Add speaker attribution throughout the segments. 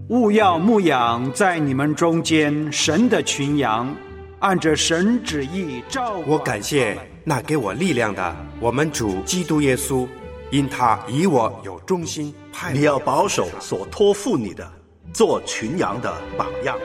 Speaker 1: 务要牧养在你们中间神的群羊，按着神旨意照管。
Speaker 2: 我感谢那给我力量的我们主基督耶稣，因他以我有忠心派我。
Speaker 3: 你要保守所托付你的，做群羊的榜样。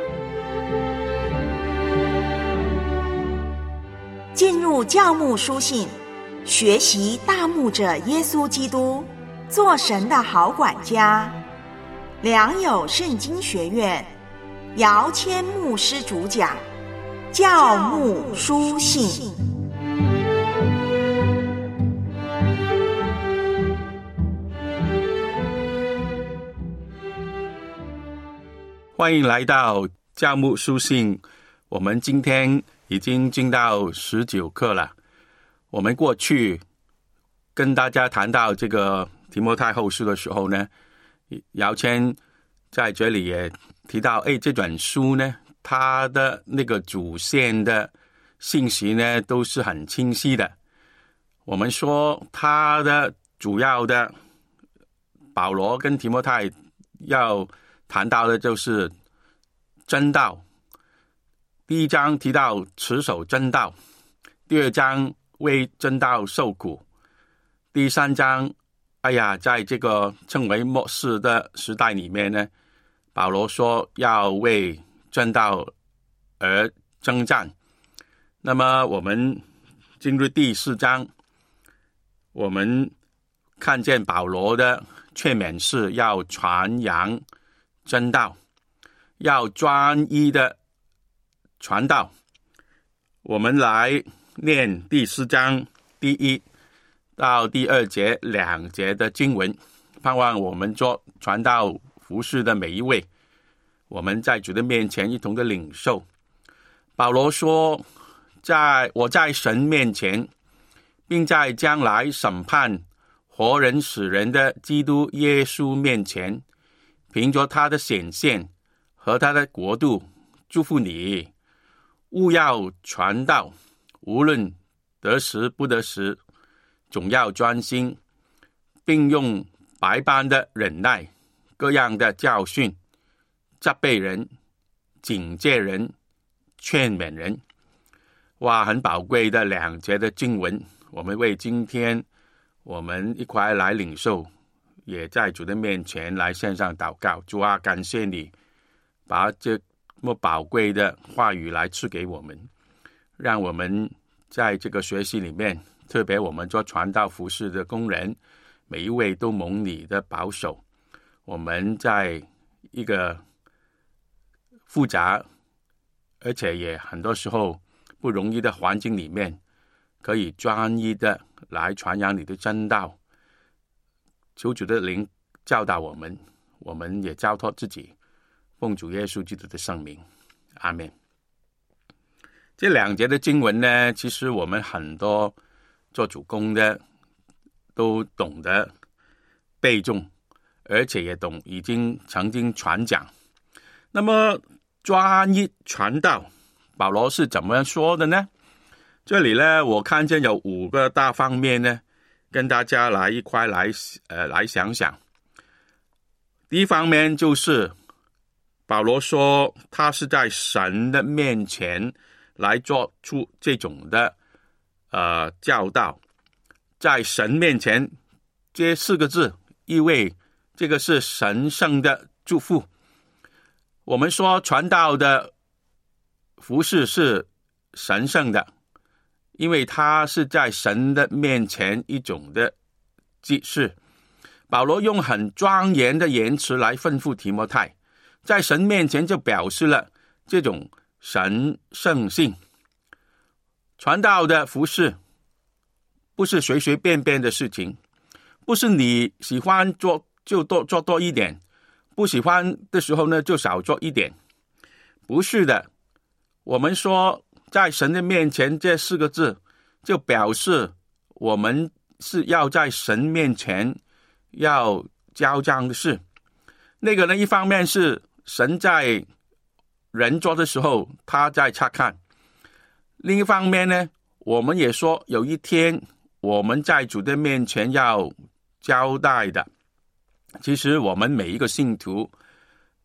Speaker 4: 进入教牧书信，学习大牧者耶稣基督，做神的好管家。良友圣经学院姚谦牧师主讲，教牧书信。
Speaker 5: 欢迎来到教牧书信，我们今天已经进到19课了。我们过去跟大家谈到这个提摩太后书的时候呢，姚谦在这里也提到，这本书呢，它的那个主线的信息呢，都是很清晰的。我们说它的主要的保罗跟提摩太要谈到的就是真道。第一章提到持守真道，第二章为真道受苦，第三章在这个称为末世的时代里面呢，保罗说要为真道而征战。那么我们进入第4章，我们看见保罗的劝勉是要传扬真道，要专一的传道。我们来念第4章第1到第2节2节的经文，盼望我们做传道服事的每一位，我们在主的面前一同的领受。保罗说，我在神面前，并在将来审判活人死人的基督耶稣面前，凭着他的显现和他的国度，祝福你，务要传道，无论得时不得时，总要专心，并用百般的忍耐，各样的教训，责备人，警戒人，劝勉人。哇，很宝贵的2节的经文，我们为今天我们一块来领受，也在主的面前来献上祷告。主啊，感谢你把这么宝贵的话语来赐给我们，让我们在这个学习里面，特别我们做传道服事的工人，每一位都蒙你的保守。我们在一个复杂而且也很多时候不容易的环境里面，可以专一的来传扬你的真道。求主的灵教导我们，我们也交托自己，奉主耶稣基督的圣名，阿们。这2节的经文呢，其实我们很多做主工的都懂得背诵，而且也已经曾经传讲。那么专一传道，保罗是怎么说的呢？这里呢，我看见有5个大方面呢，跟大家一块来想想。第一方面就是保罗说，他是在神的面前来做出这种的教导。在神面前，这4个字意味这个是神圣的祝福。我们说传道的服事是神圣的，因为它是在神的面前一种的祭祀。保罗用很庄严的言辞来吩咐提摩太，在神面前就表示了这种神圣性。传道的服事不是随随便便的事情，不是你喜欢做就做多一点，不喜欢的时候呢就少做一点，不是的。我们说在神的面前这4个字，就表示我们是要在神面前要交账的事。那个呢，一方面是神在人做的时候他在察看，另一方面呢，我们也说有一天我们在主的面前要交代的。其实我们每一个信徒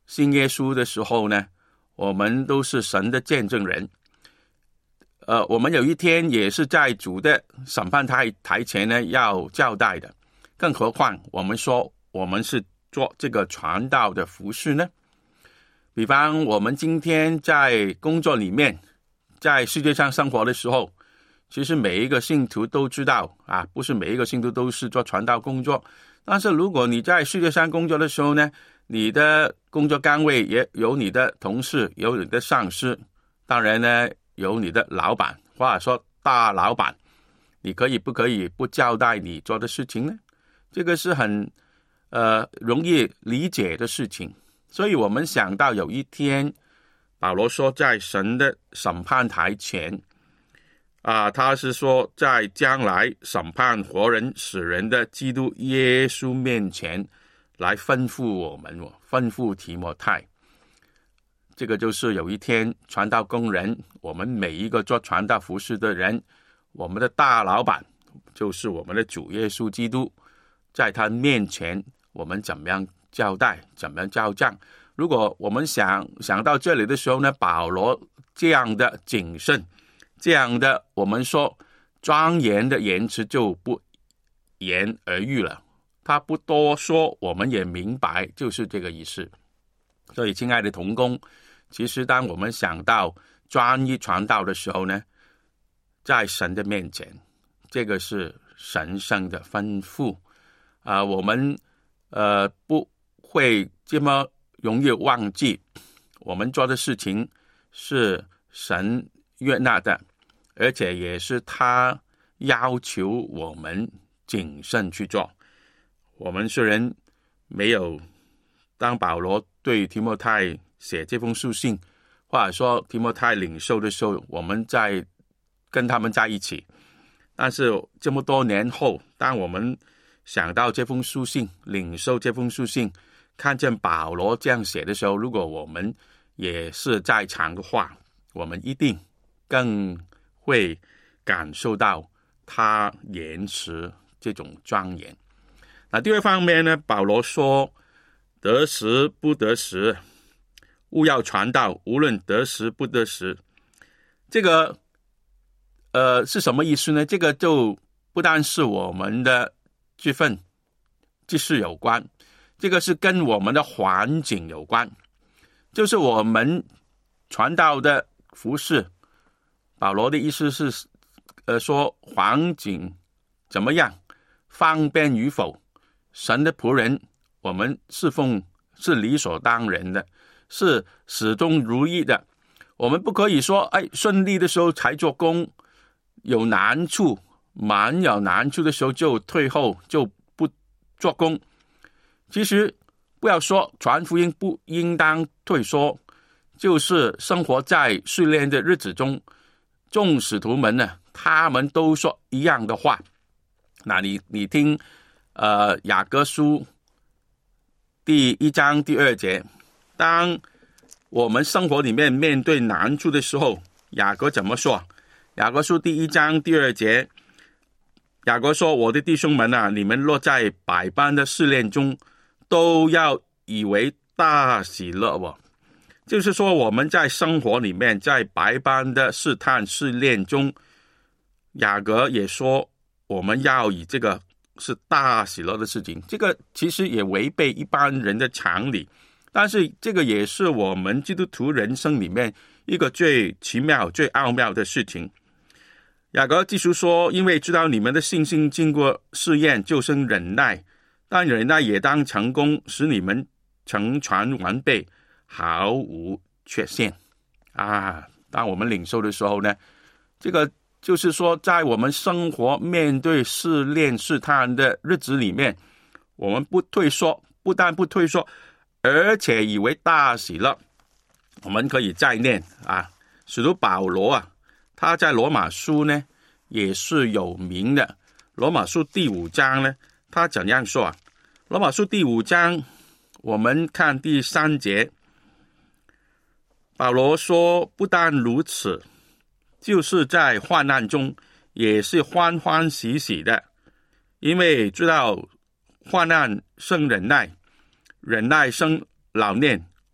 Speaker 5: 信耶稣的时候呢，我们都是神的见证人。我们有一天也是在主的审判台前呢要交代的，更何况我们说我们是做这个传道的服事呢？比方我们今天在工作里面，在世界上生活的时候，其实每一个信徒都知道啊，不是每一个信徒都是做传道工作。但是如果你在世界上工作的时候呢，你的工作岗位也有你的同事，有你的上司，当然呢有你的老板，或者说大老板，你不可以不交代你做的事情呢？这个是很容易理解的事情。所以我们想到有一天保罗说在神的审判台前他是说在将来审判活人死人的基督耶稣面前来吩咐我们，吩咐提摩太。这个就是有一天传道工人，我们每一个做传道服事的人，我们的大老板就是我们的主耶稣基督，在他面前我们怎么样交代，怎么样交账。如果我们想到这里的时候呢，保罗这样的谨慎，这样的我们说庄严的言辞就不言而喻了，他不多说，我们也明白就是这个意思。所以亲爱的同工，其实当我们想到专一传道的时候呢，在神的面前，这个是神圣的吩咐我们不会这么容易忘记我们做的事情是神悦纳的，而且也是他要求我们谨慎去做。我们虽然没有当保罗对提摩太写这封书信，或者说提摩太领受的时候我们在跟他们在一起，但是这么多年后，当我们想到这封书信，领受这封书信，看见保罗这样写的时候，如果我们也是在场的话，我们一定更会感受到他言辞这种庄严。那第二方面呢，保罗说得时不得时，务要传道，无论得时不得时。这个是什么意思呢？这个就不但是我们的这份祭事有关，这个是跟我们的环境有关，就是我们传道的服事。保罗的意思是说环境怎么样，方便与否，神的仆人我们侍奉是理所当然的，是始终如一的。我们不可以说顺利的时候才做工，有难处蛮有难处的时候就退后，就不做工。其实不要说传福音不应当退缩，就是生活在试炼的日子中，众使徒们呢，他们都说一样的话。那你听雅各书第1章第2节，当我们生活里面面对难处的时候，雅各怎么说？雅各书第1章第2节，雅各说：我的弟兄们啊，你们落在百般的试炼中，都要以为大喜乐就是说我们在生活里面，在百般的试探试炼中，雅各也说我们要以这个是大喜乐的事情。这个其实也违背一般人的常理，但是这个也是我们基督徒人生里面一个最奇妙最奥妙的事情。雅各继续说：因为知道你们的信心经过试验就生忍耐，但忍耐也当成功，使你们成全完备，毫无缺陷当我们领受的时候呢，这个就是说在我们生活面对试炼试探的日子里面，我们不退缩，不但不退缩，而且以为大喜乐。我们可以再念使徒保罗他在罗马书呢也是有名的。罗马书第5章呢，他怎样说罗马书第5章我们看第3节，保罗说：不但如此，就是在患难中也是欢欢喜喜的，因为知道患难生忍耐，忍耐生老练，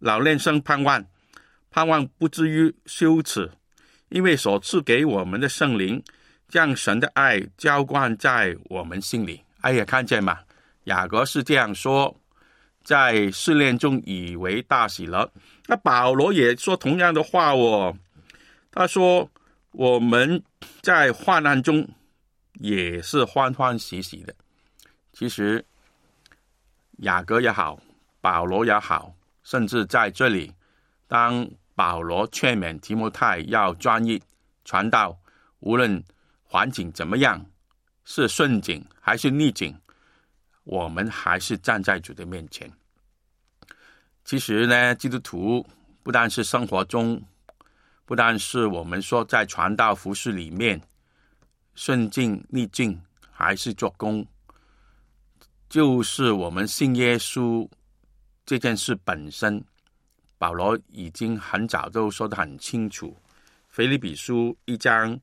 Speaker 5: 老练生盼望，盼望不至于羞耻，因为所赐给我们的圣灵将神的爱浇灌在我们心里。哎呀，看见吗？雅各是这样说，在试炼中以为大喜乐。那保罗也说同样的话哦，他说我们在患难中也是欢欢喜喜的。其实雅各也好，保罗也好，甚至在这里，当保罗劝勉提摩太要专一传道，无论环境怎么样，是顺境还是逆境，我们还是站在主的面前。其实呢，基督徒不但是生活中，不但是我们说在传道服事里面，顺境逆境还是做工，就是我们信耶稣这件事本身，保罗已经很早都说得很清楚。腓立比书1章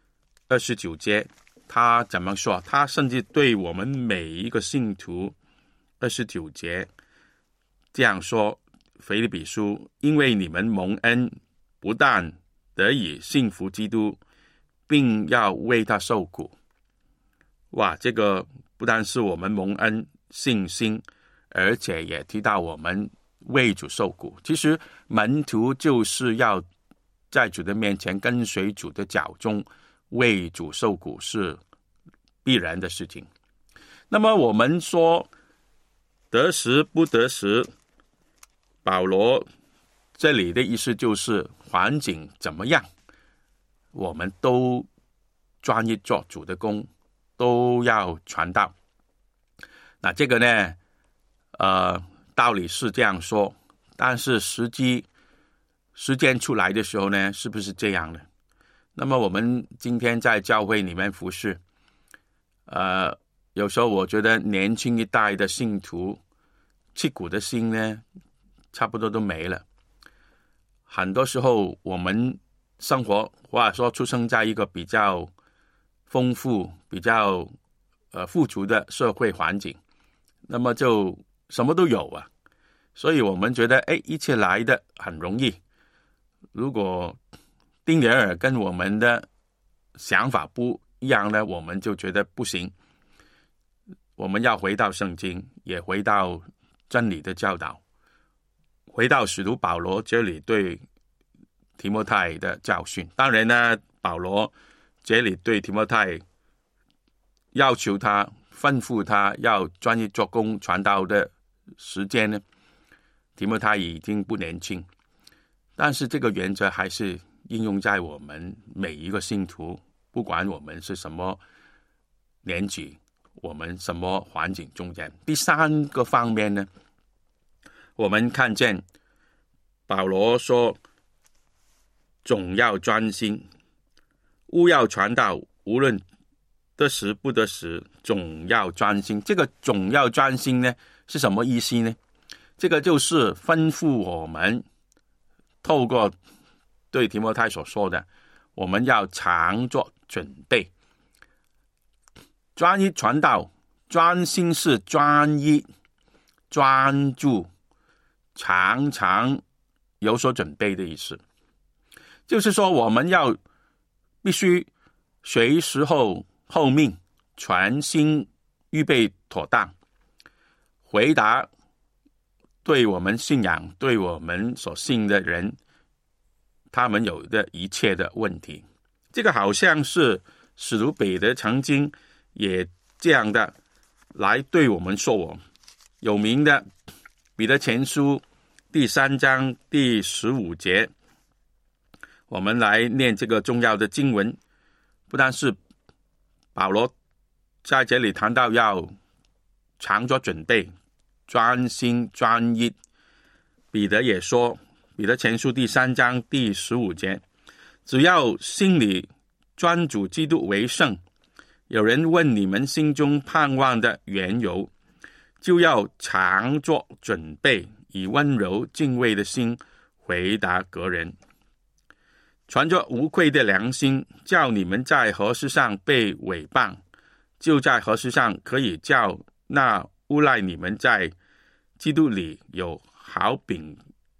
Speaker 5: 29节，他怎么说？他甚至对我们每一个信徒29节这样说，腓立比书，因为你们蒙恩，不但得以信服基督，并要为他受苦。哇，这个不但是我们蒙恩信心，而且也提到我们为主受苦。其实门徒就是要在主的面前跟随主的脚中为主受苦，是必然的事情。那么我们说得时不得时，保罗这里的意思就是环境怎么样，我们都专一做主的工，都要传道。那这个呢道理是这样说，但是时间出来的时候呢，是不是这样呢？那么我们今天在教会里面服事，有时候我觉得年轻一代的信徒吃苦的心呢，差不多都没了。很多时候我们生活或者说出生在一个比较丰富、比较富足的社会环境，那么就什么都有啊，所以我们觉得一切来的很容易。如果丁点儿跟我们的想法不一样呢，我们就觉得不行。我们要回到圣经，也回到真理的教导，回到使徒保罗这里对提摩太的教训。当然呢，保罗这里对提摩太要求他、吩咐他要专一做工传道的时间呢，提摩太已经不年轻，但是这个原则还是应用在我们每一个信徒，不管我们是什么年纪，我们什么环境中间。第三个方面呢，我们看见保罗说总要专心，务要传道，无论得时不得时，总要专心。这个总要专心呢，是什么意思呢？这个就是吩咐我们透过对提摩太所说的，我们要常做准备。专一传道，专心是专一、专注、常常有所准备的意思。就是说我们要必须随时候命，全心预备妥当，回答对我们信仰、对我们所信的人他们有的一切的问题。这个好像是使徒彼得曾经也这样的来对我们说。我有名的彼得前书第3章第15节，我们来念这个重要的经文。不但是保罗在这里谈到要常做准备，专心专一，彼得也说，彼得前书第3章第15节，只要心里专主基督为圣，有人问你们心中盼望的缘由，就要常做准备，以温柔敬畏的心回答各人，存着无愧的良心，叫你们在何事上被毁谤，就在何事上可以叫那诬赖你们在基督里有好饼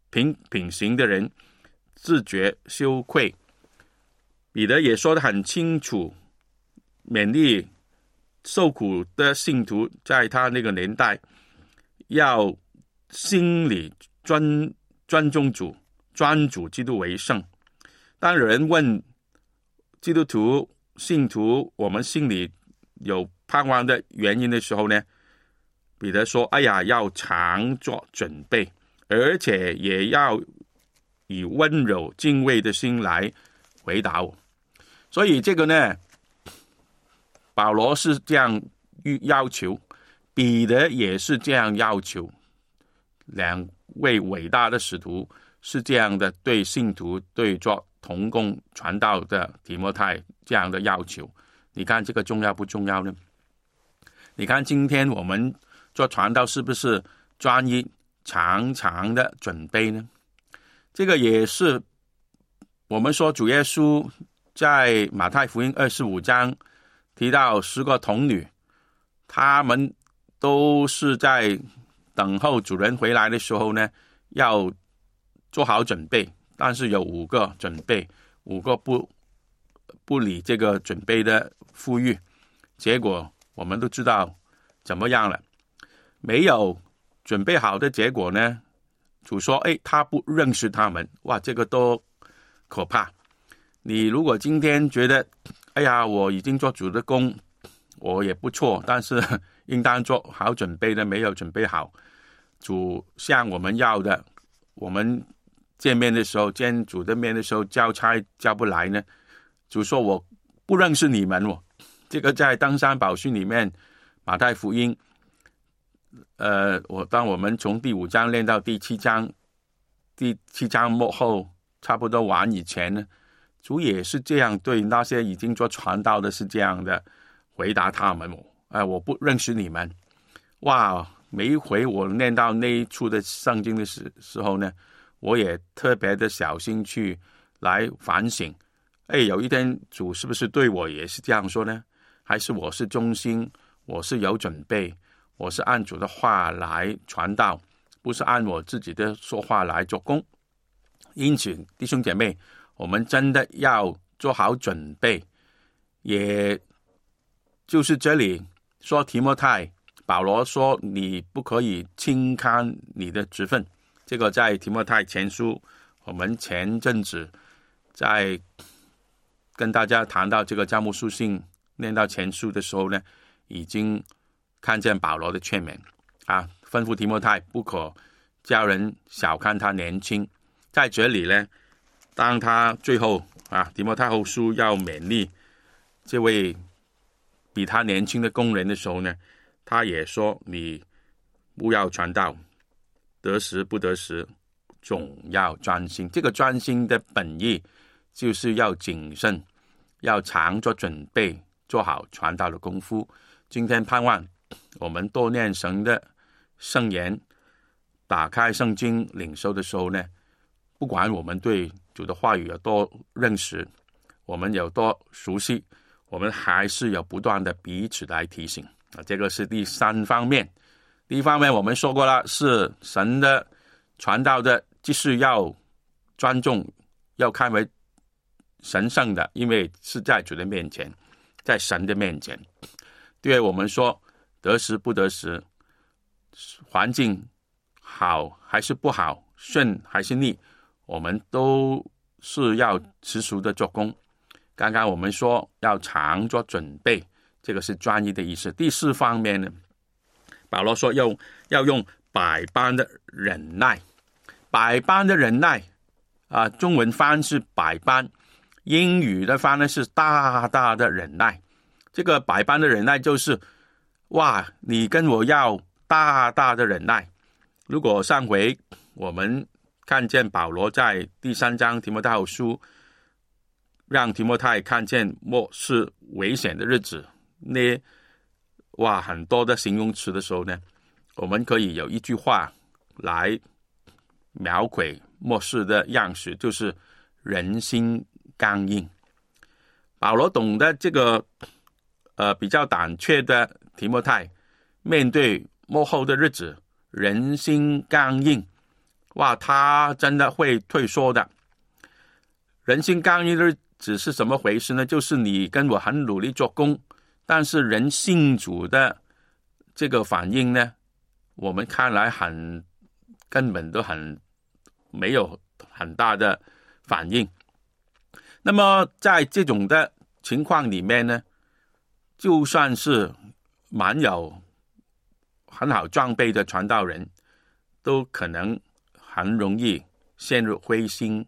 Speaker 5: 品行的人自觉羞愧。彼得也说得很清楚，勉励受苦的信徒在他那个年代要心里尊重主，专主基督为圣。当有人问基督徒信徒我们心里有盼望的原因的时候呢，彼得说，哎呀，要常做准备，而且也要以温柔敬畏的心来回答我。所以这个呢，保罗是这样要求，彼得也是这样要求，两位伟大的使徒是这样的对信徒，对做同工传道的提摩太这样的要求。你看这个重要不重要呢？你看今天我们做传道是不是专一常常的准备呢？这个也是我们说主耶稣在马太福音25章提到10个童女，他们都是在等候主人回来的时候呢，要做好准备，但是有5个准备，5个不理这个准备的富裕，结果我们都知道怎么样了。没有准备好的结果呢，主说他不认识他们。哇，这个多可怕。你如果今天觉得哎呀，我已经做主的工，我也不错，但是应当做好准备的没有准备好，主向我们要的，我们见面的时候，见主的面的时候交差交不来呢，主说我不认识你们。这个在登山宝训里面，马太福音当我们从第5章练到第7章，第7章末后差不多完以前呢，主也是这样对那些已经做传道的是这样的回答他们，我不认识你们。哇，每一回我念到那一处的圣经的时候呢，我也特别的小心去来反省，有一天主是不是对我也是这样说呢？还是我是忠心，我是有准备，我是按主的话来传道，不是按我自己的说话来做工。因此弟兄姐妹，我们真的要做好准备。也就是这里说提摩太，保罗说你不可以轻看你的职分，这个在提摩太前书，我们前阵子在跟大家谈到这个教牧书信念到前书的时候呢，已经看见保罗的劝勉吩咐提摩太不可叫人小看他年轻。在这里呢，当他最后提摩太后书要勉励这位比他年轻的工人的时候呢，他也说你不要传道，得时不得时，总要专心。这个专心的本意就是要谨慎，要常做准备，做好传道的功夫。今天盼望我们多念神的圣言，打开圣经领受的时候呢，不管我们对主的话语有多认识，我们有多熟悉，我们还是有不断的彼此来提醒。这个是第3方面。第一方面我们说过了，是神的传道的就是要尊重，要看为神圣的，因为是在主的面前，在神的面前。对我们说得时不得时，环境好还是不好，顺还是逆，我们都是要持续的做工。刚刚我们说要常做准备，这个是专一的意思。第4方面呢，保罗说要用百般的忍耐。百般的忍耐中文翻是百般，英语的翻呢是大大的忍耐。这个百般的忍耐就是你跟我要大大的忍耐。如果上回我们看见保罗在第3章提摩太后书让提摩太看见末世危险的日子，很多的形容词的时候呢，我们可以有一句话来描绘末世的样式，就是人心刚硬。保罗懂得这个比较胆怯的提摩太，面对末后的日子人心刚硬， 哇，他真的会退缩的。人性刚硬的日子是什么回事呢？就是你跟我很努力做工，但是人信主的这个反应呢，我们看来根本都没有很大的反应。那么在这种的情况里面呢，就算是蛮有很好装备的传道人，都可能很容易陷入灰心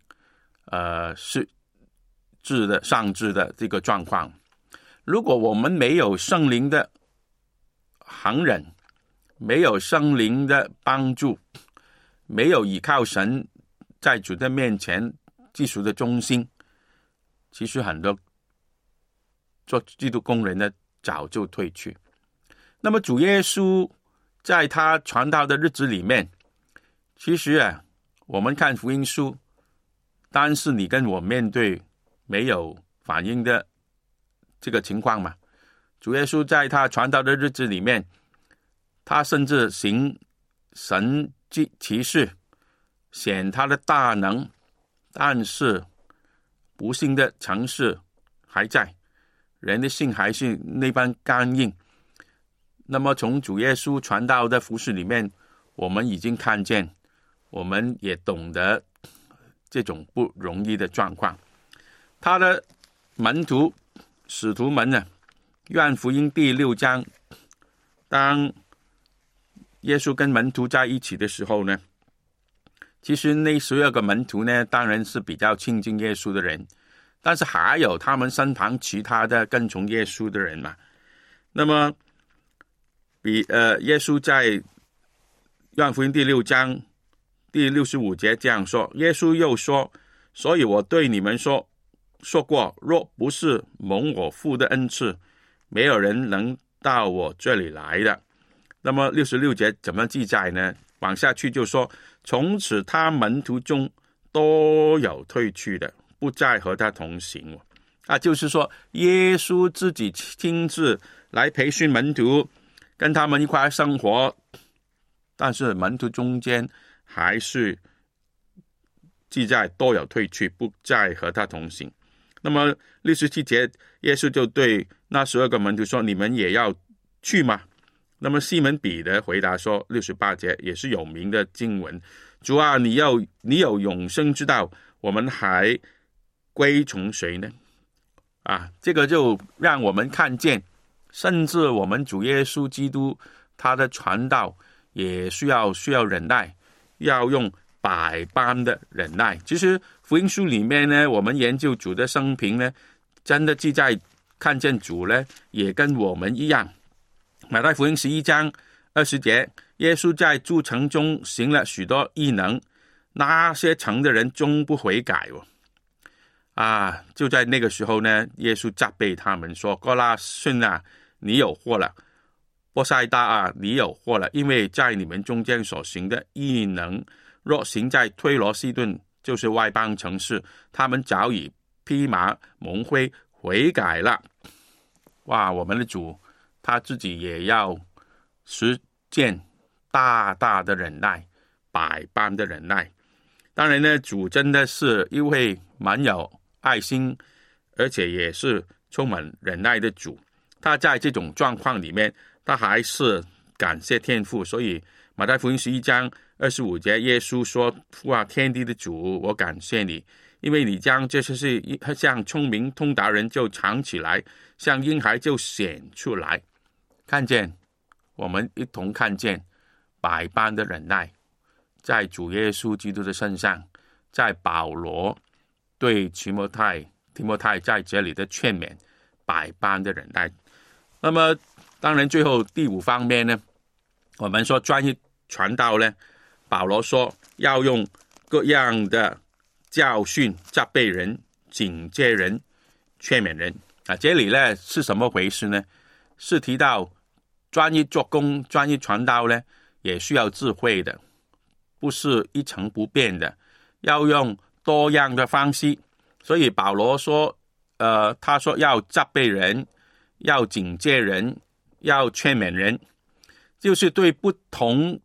Speaker 5: 丧志的这个状况。如果我们没有圣灵的行人，没有圣灵的帮助，没有依靠神在主的面前基础的忠心，其实很多做基督工人呢早就退去。那么主耶稣在他传道的日子里面，其实我们看福音书，单是你跟我面对没有反应的这个情况嘛，主耶稣在他传道的日子里面，他甚至行神迹奇事，显他的大能，但是不幸的城市还在，人的心还是那般刚硬。那么从主耶稣传道的服事里面，我们已经看见，我们也懂得这种不容易的状况。他的门徒使徒们呢，约翰福音第6章，当耶稣跟门徒在一起的时候呢，其实那12个门徒呢，当然是比较亲近耶稣的人，但是还有他们身旁其他的跟从耶稣的人嘛。那么耶稣在约翰福音第6章第65节这样说，耶稣又说，所以我对你们说过，若不是蒙我父的恩赐，没有人能到我这里来的。那么66节怎么记载呢？往下去就说，从此他门徒中都有退去的，不再和他同行。就是说耶稣自己亲自来培训门徒，跟他们一块生活，但是门徒中间还是记载都有退去，不再和他同行。那么67节，耶稣就对那12个门徒说，你们也要去吗？那么西门彼得回答说，68节也是有名的经文，主啊，你有永生之道，我们还归从谁呢？这个就让我们看见，甚至我们主耶稣基督他的传道也需要忍耐，要用百般的忍耐。其实福音书里面呢，我们研究主的生平呢，真的记载看见主呢也跟我们一样。马太福音11章20节，耶稣在诸城中行了许多异能，那些城的人终不悔改就在那个时候呢，耶稣责备他们说，哥拉汛你有祸了，波塞大你有祸了，因为在你们中间所行的异能，若行在推罗西顿，就是外邦城市，他们早已披麻蒙灰悔改了。我们的主他自己也要实践大大的忍耐，百般的忍耐。当然呢，主真的是一位蛮有爱心，而且也是充满忍耐的主。他在这种状况里面，他还是感谢天父。所以马太福音11章25节，耶稣说，父啊，天地的主，我感谢你，因为你将这些事像聪明通达人就藏起来，像婴孩就显出来。看见，我们一同看见百般的忍耐在主耶稣基督的身上，在保罗对提摩太在这里的劝勉，百般的忍耐。那么当然最后第5方面呢，我们说专一传道呢，保罗说要用各样的教训责备人，警戒人，劝勉人。这里呢是什么回事呢？是提到专一做工，专一传道呢也需要智慧的，不是一成不变的，要用多样的方式。所以保罗说他说要责备人，要警戒人，要劝勉人，就是对不同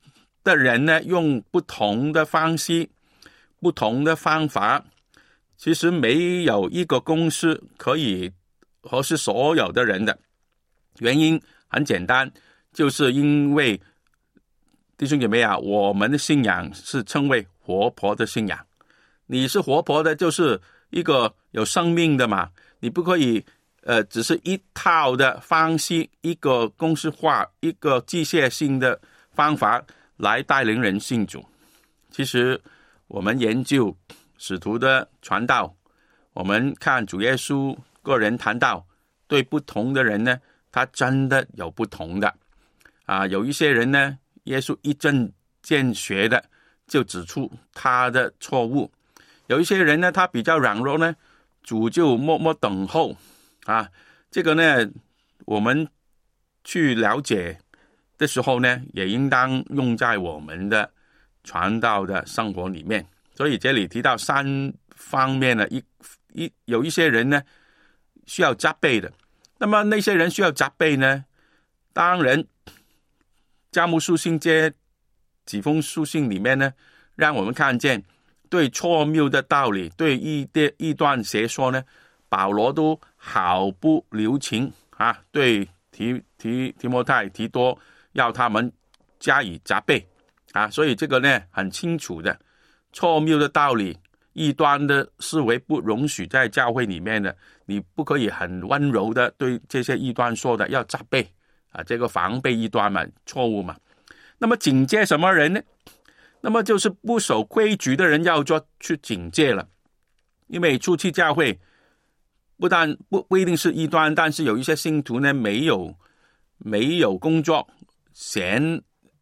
Speaker 5: 的人呢，用不同的方式、不同的方法，其实没有一个公司可以合适所有的人的。原因很简单，就是因为弟兄姐妹啊，我们的信仰是称为活泼的信仰。你是活泼的，就是一个有生命的嘛，你不可以只是一套的方式，一个公式化，一个机械性的方法来带领人信主。其实我们研究使徒的传道，我们看主耶稣个人谈道，对不同的人呢，他真的有不同的有一些人呢，耶稣一针见血的就指出他的错误，有一些人呢，他比较软弱呢，主就默默等候这个呢，我们去了解的时候呢，也应当用在我们的传道的生活里面。所以这里提到3方面呢，有一些人呢需要责备的。那么那些人需要责备呢，当然教牧书信这几封书信里面呢，让我们看见对错谬的道理，对异端邪说呢，保罗都毫不留情对提摩太、提多要他们加以责备所以这个呢很清楚的，错谬的道理、异端的思维不容许在教会里面的，你不可以很温柔的对这些异端说的，要责备这个防备异端嘛，错误嘛。那么警戒什么人呢？那么就是不守规矩的人要去警戒了。因为初期教会不一定是异端，但是有一些信徒呢没有工作，闲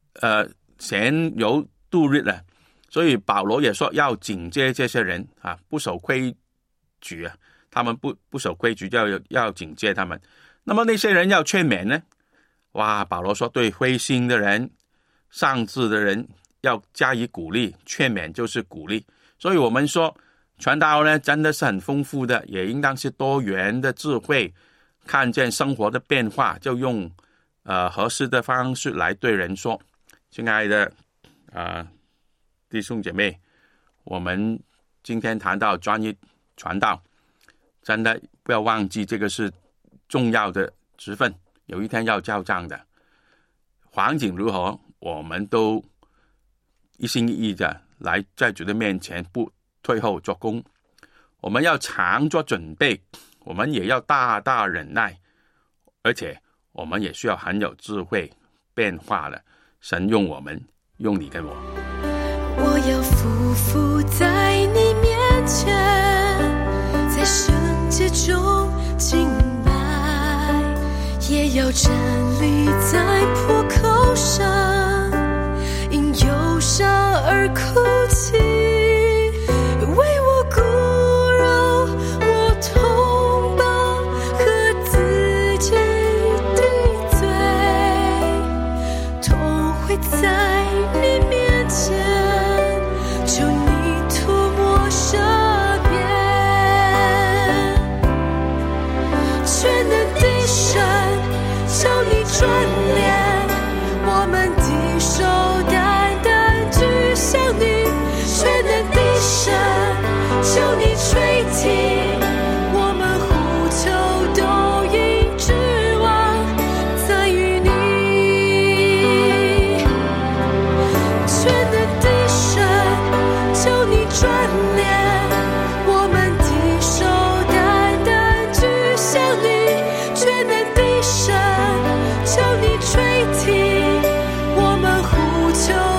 Speaker 5: 游度日了，所以保罗也说要警戒这些人不守规矩他们不守规矩，要警戒他们。那么那些人要劝勉呢？保罗说对灰心的人、丧志的人要加以鼓励，劝勉就是鼓励。所以我们说传道呢真的是很丰富的，也应当是多元的智慧，看见生活的变化，就用合适的方式来对人说。亲爱的弟兄姐妹，我们今天谈到专业传道，真的不要忘记这个是重要的职分，有一天要交账的。环境如何，我们都一心一意的来在主的面前，不退后做工。我们要常做准备，我们也要大大忍耐，而且我们也需要很有智慧变化的。神用我们，用你跟我。
Speaker 6: 我要匍匐在你面前，在圣洁中敬拜，也要站立在破口上，因忧伤而哭泣，为我骨肉，我同胞和自己的罪，同会在你面前，求你涂抹赦免。全能的神，求你转脸，我们的手单单指向你。全能的神，求你垂听，我们呼求都因指望在于你。全能的神，求你转脸，我们的手单单指向你。全能的神，求你垂听，我们呼求